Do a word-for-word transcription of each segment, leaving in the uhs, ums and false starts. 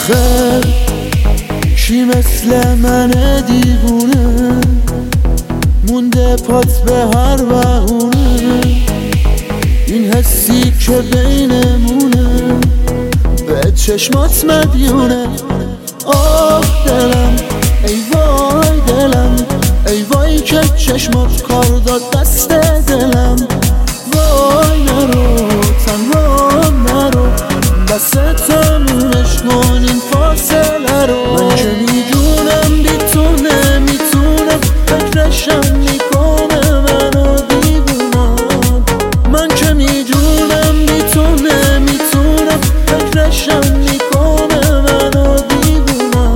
آخر کی مثل من دیوونه مونده پات به هر بهونه، این حسی که بینمونه به چشمات مدیونه. آه دلم ای وای دلم، ای وای که چشمات کار داد دست دلم. وای نرو تنها نرو، دستمونش کن این فاصله رو. من که میدونم بی تو نمیتونم، فکرشم میکنه منو دیوونم. من که میدونم بی تو نمیتونم، فکرشم میکنه منو دیوونم.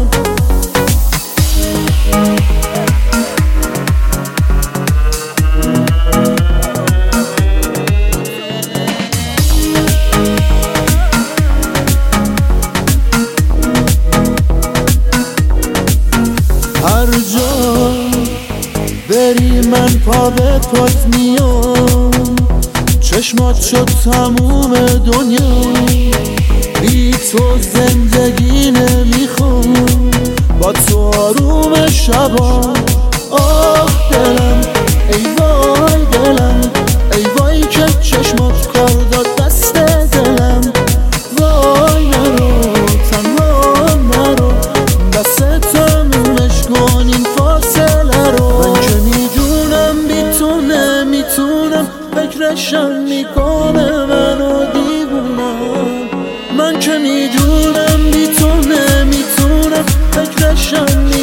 هر جا بری من پا به پات میام، چشمات شد تموم دنیا. بی تو زندگی نمیخوام، با تو آروم شبا. آه دلم ای وای دلم، ای وای که چشمات کار داد دست دلم. وای نرو تنها نرو، دستمونش کن این فاصله رو. من که میدونم بی تو نمیتونم، فکرشم میکنه منو دیوونم. من که میدونم بی تو نمیتونم، فکرشم